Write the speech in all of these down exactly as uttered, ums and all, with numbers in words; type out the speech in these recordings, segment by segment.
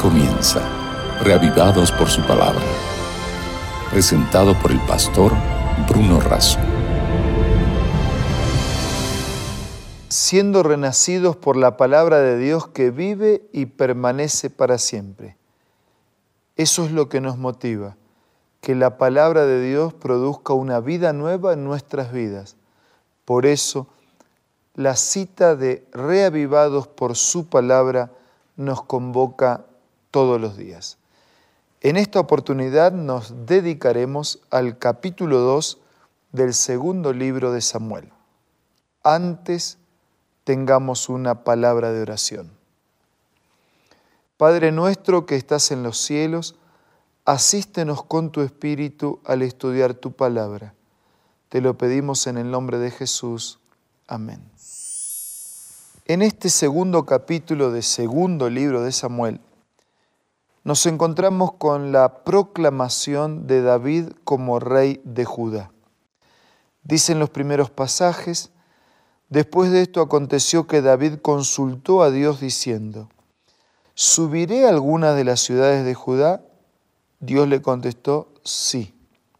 comienza, reavivados por su palabra. Presentado por el pastor Bruno Razo. Siendo renacidos por la palabra de Dios que vive y permanece para siempre. Eso es lo que nos motiva, que la palabra de Dios produzca una vida nueva en nuestras vidas. Por eso, la cita de reavivados por su palabra nos convoca todos los días. En esta oportunidad nos dedicaremos al capítulo dos del segundo libro de Samuel. Antes, tengamos una palabra de oración. Padre nuestro que estás en los cielos, asístenos con tu Espíritu al estudiar tu palabra. Te lo pedimos en el nombre de Jesús. Amén. En este segundo capítulo del segundo libro de Samuel, nos encontramos con la proclamación de David como rey de Judá. Dicen los primeros pasajes: después de esto aconteció que David consultó a Dios diciendo: ¿subiré a alguna de las ciudades de Judá? Dios le contestó: sí.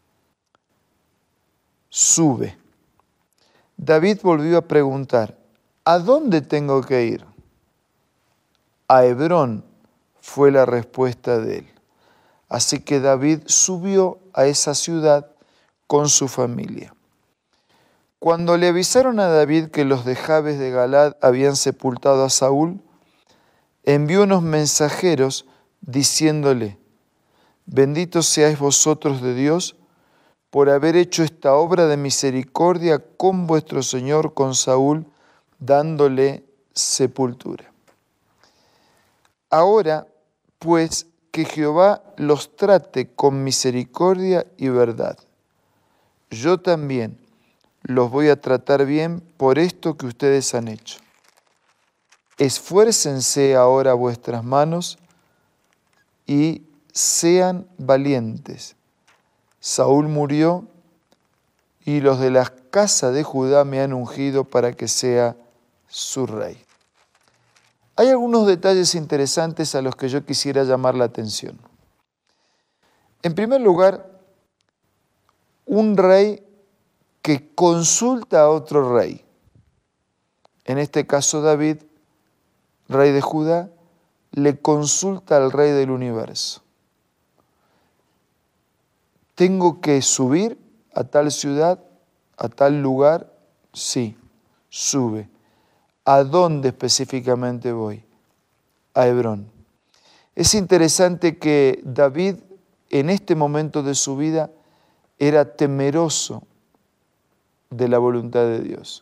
Sube. David volvió a preguntar: ¿a dónde tengo que ir? A Hebrón, fue la respuesta de él. Así que David subió a esa ciudad con su familia. Cuando le avisaron a David que los de Jabes de Galad habían sepultado a Saúl, envió unos mensajeros diciéndole: bendito seáis vosotros de Dios por haber hecho esta obra de misericordia con vuestro Señor, con Saúl, dándole sepultura. Ahora, pues, que Jehová los trate con misericordia y verdad. Yo también los voy a tratar bien por esto que ustedes han hecho. Esfuércense ahora vuestras manos y sean valientes. Saúl murió y los de la casa de Judá me han ungido para que sea su rey. Hay algunos detalles interesantes a los que yo quisiera llamar la atención. En primer lugar, un rey que consulta a otro rey. En este caso David, rey de Judá, le consulta al rey del universo. ¿Tengo que subir a tal ciudad, a tal lugar? Sí, sube. ¿A dónde específicamente voy? A Hebrón. Es interesante que David, en este momento de su vida, era temeroso de la voluntad de Dios.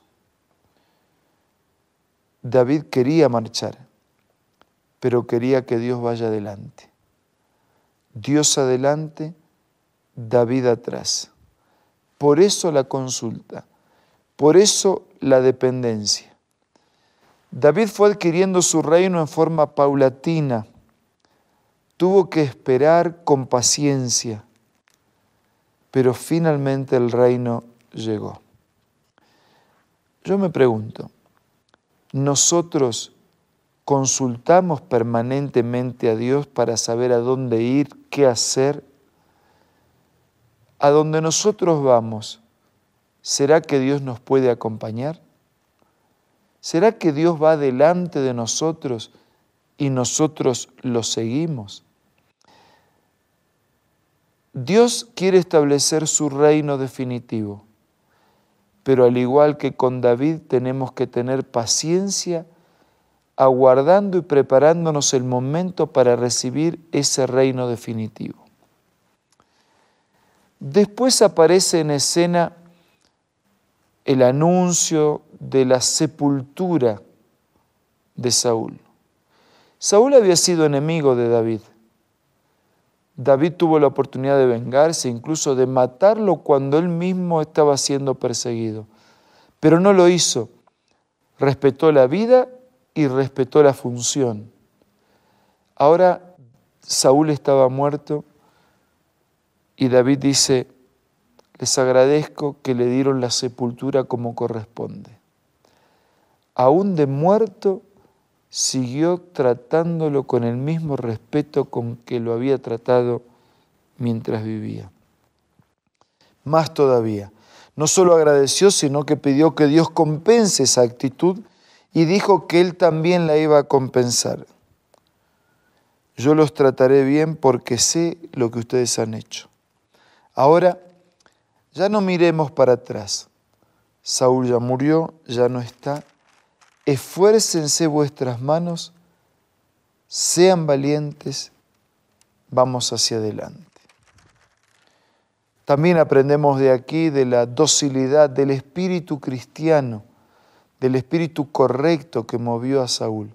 David quería marchar, pero quería que Dios vaya adelante. Dios adelante, David atrás. Por eso la consulta, por eso la dependencia. David fue adquiriendo su reino en forma paulatina. Tuvo que esperar con paciencia, pero finalmente el reino llegó. Yo me pregunto, ¿nosotros consultamos permanentemente a Dios para saber a dónde ir, qué hacer? A donde nosotros vamos, ¿será que Dios nos puede acompañar? ¿Será que Dios va delante de nosotros y nosotros lo seguimos? Dios quiere establecer su reino definitivo, pero al igual que con David tenemos que tener paciencia, aguardando y preparándonos el momento para recibir ese reino definitivo. Después aparece en escena el anuncio de la sepultura de Saúl. Saúl había sido enemigo de David. David tuvo la oportunidad de vengarse, incluso de matarlo cuando él mismo estaba siendo perseguido. Pero no lo hizo. Respetó la vida y respetó la función. Ahora Saúl estaba muerto y David dice: les agradezco que le dieron la sepultura como corresponde. Aún de muerto siguió tratándolo con el mismo respeto con que lo había tratado mientras vivía. Más todavía, no solo agradeció, sino que pidió que Dios compense esa actitud y dijo que Él también la iba a compensar. Yo los trataré bien porque sé lo que ustedes han hecho. Ahora, ya no miremos para atrás. Saúl ya murió, ya no está. Esfuércense vuestras manos, sean valientes, vamos hacia adelante. También aprendemos de aquí de la docilidad del espíritu cristiano, del espíritu correcto que movió a Saúl.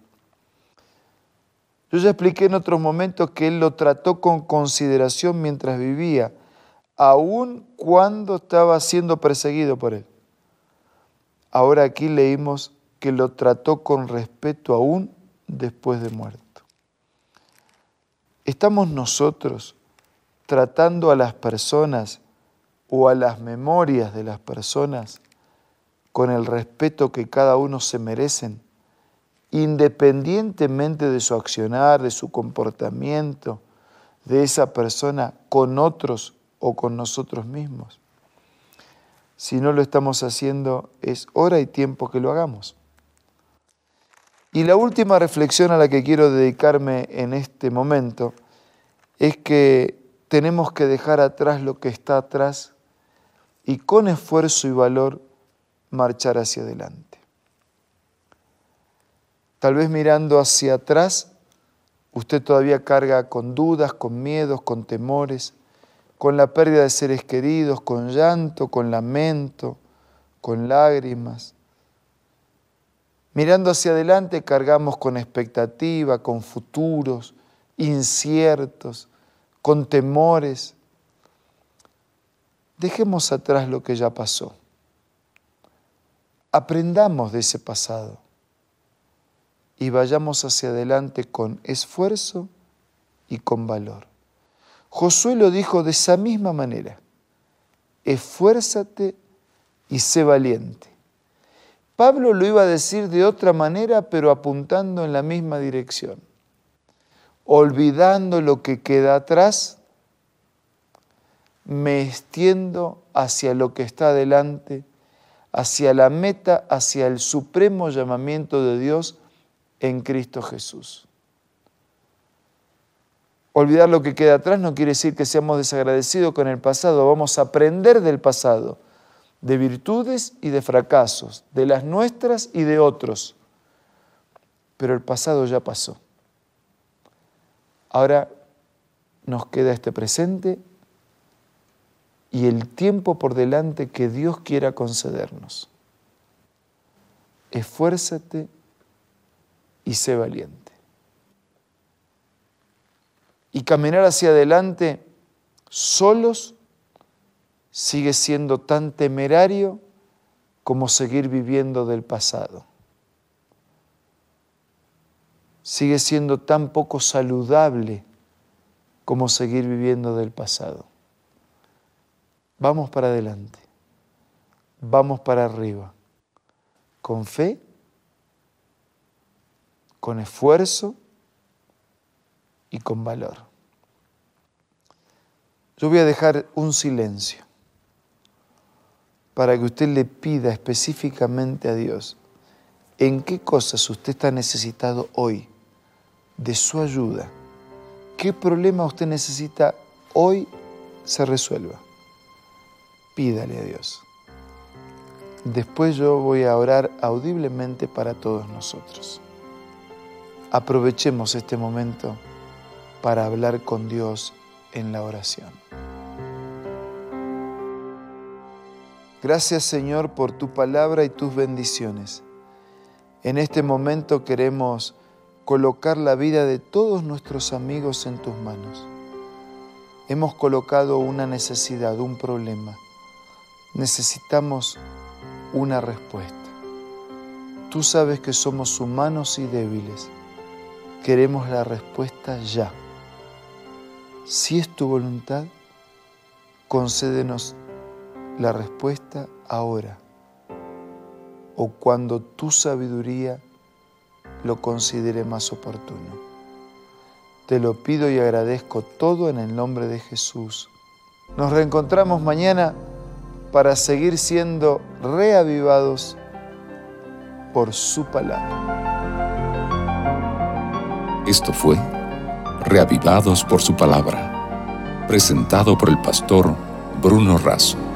Yo ya expliqué en otros momentos que él lo trató con consideración mientras vivía, aun cuando estaba siendo perseguido por él. Ahora aquí leímos que lo trató con respeto aún después de muerto. ¿Estamos nosotros tratando a las personas o a las memorias de las personas con el respeto que cada uno se merecen, independientemente de su accionar, de su comportamiento, de esa persona con otros o con nosotros mismos? Si no lo estamos haciendo, es hora y tiempo que lo hagamos. Y la última reflexión a la que quiero dedicarme en este momento es que tenemos que dejar atrás lo que está atrás y con esfuerzo y valor marchar hacia adelante. Tal vez mirando hacia atrás, usted todavía carga con dudas, con miedos, con temores, con la pérdida de seres queridos, con llanto, con lamento, con lágrimas. Mirando hacia adelante cargamos con expectativa, con futuros inciertos, con temores. Dejemos atrás lo que ya pasó. Aprendamos de ese pasado y vayamos hacia adelante con esfuerzo y con valor. Josué lo dijo de esa misma manera: esfuérzate y sé valiente. Pablo lo iba a decir de otra manera, pero apuntando en la misma dirección. Olvidando lo que queda atrás, me extiendo hacia lo que está adelante, hacia la meta, hacia el supremo llamamiento de Dios en Cristo Jesús. Olvidar lo que queda atrás no quiere decir que seamos desagradecidos con el pasado. Vamos a aprender del pasado, de virtudes y de fracasos, de las nuestras y de otros. Pero el pasado ya pasó. Ahora nos queda este presente y el tiempo por delante que Dios quiera concedernos. Esfuérzate y sé valiente. Y caminar hacia adelante solos sigue siendo tan temerario como seguir viviendo del pasado. Sigue siendo tan poco saludable como seguir viviendo del pasado. Vamos para adelante, vamos para arriba, con fe, con esfuerzo y con valor. Yo voy a dejar un silencio para que usted le pida específicamente a Dios en qué cosas usted está necesitado hoy de su ayuda. ¿Qué problema usted necesita hoy se resuelva? Pídale a Dios. Después yo voy a orar audiblemente para todos nosotros. Aprovechemos este momento para hablar con Dios en la oración. Gracias, Señor, por tu palabra y tus bendiciones. En este momento queremos colocar la vida de todos nuestros amigos en tus manos. Hemos colocado una necesidad, un problema. Necesitamos una respuesta. Tú sabes que somos humanos y débiles. Queremos la respuesta ya. Si es tu voluntad, concédenos la respuesta ahora o cuando tu sabiduría lo considere más oportuno. Te lo pido y agradezco todo en el nombre de Jesús. Nos reencontramos mañana para seguir siendo reavivados por su palabra. Esto fue Reavivados por su palabra, presentado por el pastor Bruno Razo.